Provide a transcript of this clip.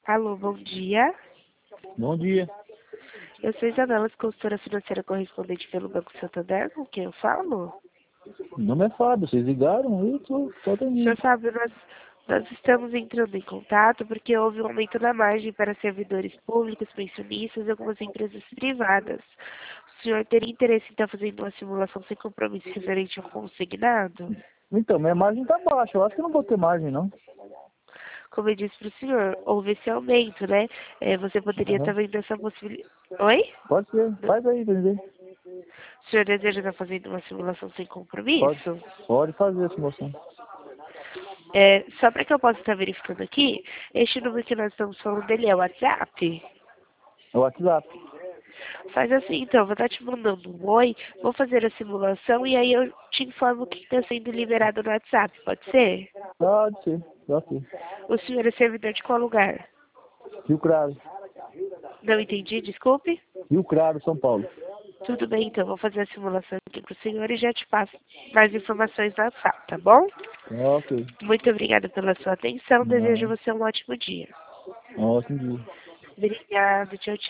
Alô, bom dia. Bom dia. Eu sou Isabela, consultora financeira correspondente pelo Banco Santander, com quem eu falo? Meu nome é Fábio. Vocês ligaram? Eu tô O senhor atendendo. sabe, nós estamos entrando em contato porque houve um aumento na margem para servidores públicos, pensionistas e algumas empresas privadas. O senhor teria interesse em estar fazendo uma simulação sem compromisso referente ao consignado? Então, minha margem tá baixa. Eu acho que eu não vou ter margem, não. Como eu disse para o senhor, houve esse aumento, né? Você poderia estar Aham. vendo essa possibilidade. Oi? Pode ser. Faz aí pra ver. O senhor deseja estar fazendo uma simulação sem Pode, compromisso? pode fazer essa moção. Só para que eu possa estar verificando aqui, este número que nós estamos falando dele é o WhatsApp? É o WhatsApp. Faz assim, então, vou estar te mandando um oi, vou fazer a simulação e aí eu te informo o que está sendo liberado no WhatsApp, pode ser? Pode ser. Ok. O senhor é servidor de qual lugar? Rio Claro. Não entendi, desculpe? Rio Claro, São Paulo. Tudo bem, então, vou fazer a simulação aqui para o senhor e já te passo mais informações no WhatsApp, tá bom? Ok. Muito obrigada pela sua atenção, desejo a Não. você um ótimo dia. Ótimo dia. Obrigada, tchau, tchau.